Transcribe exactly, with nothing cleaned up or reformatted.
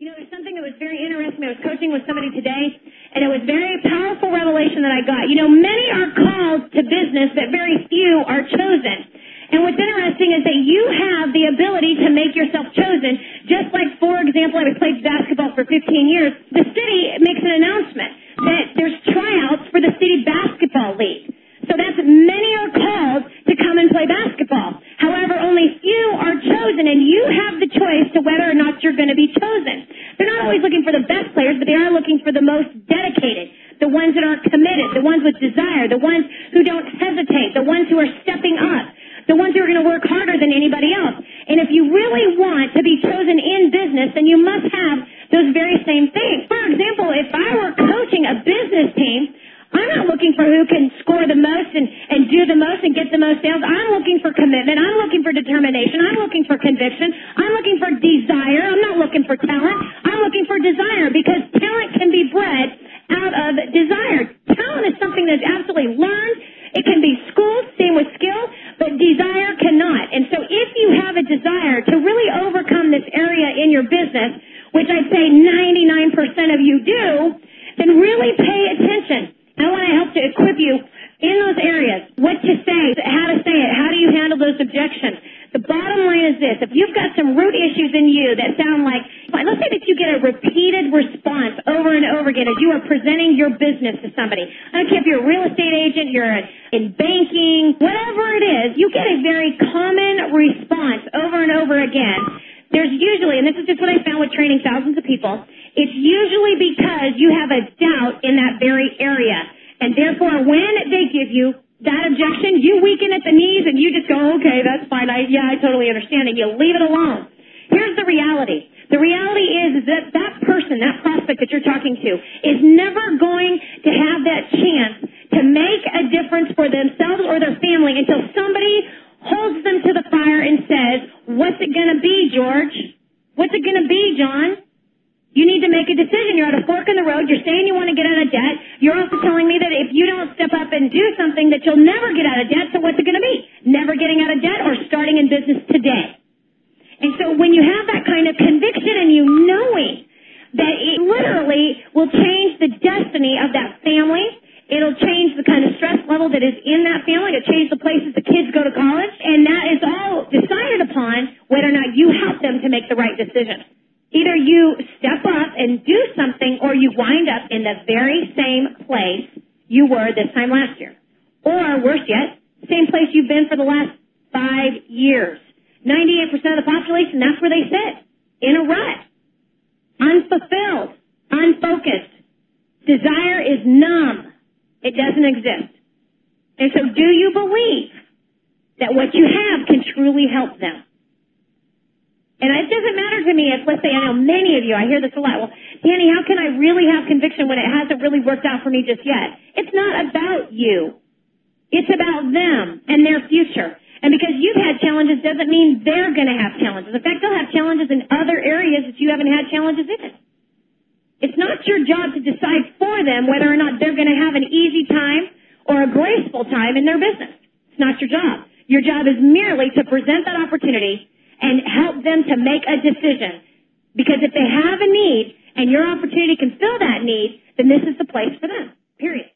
You know, there's something that was very interesting. I was coaching with somebody today, and it was very powerful revelation that I got. You know, many are called to business, but very few are chosen. And what's interesting is that you have the ability to make yourself chosen. Just like, for example, I played basketball for fifteen years. The city makes an announcement that there's tryouts for the city basketball league. So that's many are called to come and play basketball. However, only few are chosen, and you have the choice to whether or not you're going to be chosen. They're not always looking for the best players, but they are looking for the most dedicated, the ones that are committed, the ones with desire, the ones who don't hesitate, the ones who are stepping up, the ones who are going to work harder than anybody else. And if you really want to be chosen in business, then you must have those very same things. For example, if I were coaching a business team, I'm not looking for who can score the most and, and do the most and get the most sales. I'm looking for commitment. I'm looking for determination. I'm looking for conviction. I'm looking for desire. I'm not looking for talent. I'm looking for desire, because talent can be bred out of desire. Talent is something that's absolutely learned. It can be schooled, same with skill, but desire cannot. And so if you have a desire to really overcome this area in your business, which I'd say ninety-nine percent of you do, then really pay attention. I want to help to equip you in those areas, what to say, how to say it, how do you handle those objections. The bottom line is this: if you've got some root issues in you that sound like, let's say that you get a repeated response over and over again as you are presenting your business to somebody. I don't care if you're a real estate agent, you're in banking, whatever it is, you get a very common response over and over again. There's usually, and this is just what I found with training thousands of people, it's usually because you have a doubt in that very area. And therefore, when they give you that objection, you weaken at the knees and you just go, okay, that's fine. I, yeah, I totally understand. And you leave it alone. Here's the reality. The reality is that that person, that prospect that you're talking to, is never going to have that chance to make a difference for themselves or their family until somebody holds them to the fire and says, what's it going to be, George? What's it going to be, John? You need to make a decision. You're at a fork in the road. You're saying you want to get out of debt. You're also telling me that if you don't step up and do something that you'll never get out of debt. So what's it going to be? Never getting out of debt or starting in business today? And so when you have that kind of conviction and you knowing that it literally will change the destiny of that family, it'll change the kind of stress level that is in that family. It'll change the places the kids go to college. And that is all decided upon whether or not you help them to make the right decision. Either you step up and do something, or you wind up in the very same place you were this time last year. Or, worse yet, same place you've been for the last five years. ninety-eight percent of the population, that's where they sit. In a rut. Unfulfilled. Unfocused. Desire is numb. It doesn't exist. And so do you believe that what you have can truly help them? And it doesn't matter to me if, let's say, I know many of you, I hear this a lot, well, Danny, how can I really have conviction when it hasn't really worked out for me just yet? It's not about you. It's about them and their future. And because you've had challenges doesn't mean they're going to have challenges. In fact, they'll have challenges in other areas that you haven't had challenges in. It's not your job to decide for them whether or not they're going to have an easy time or a graceful time in their business. It's not your job. Your job is merely to present that opportunity and help them to make a decision. Because if they have a need and your opportunity can fill that need, then this is the place for them. Period.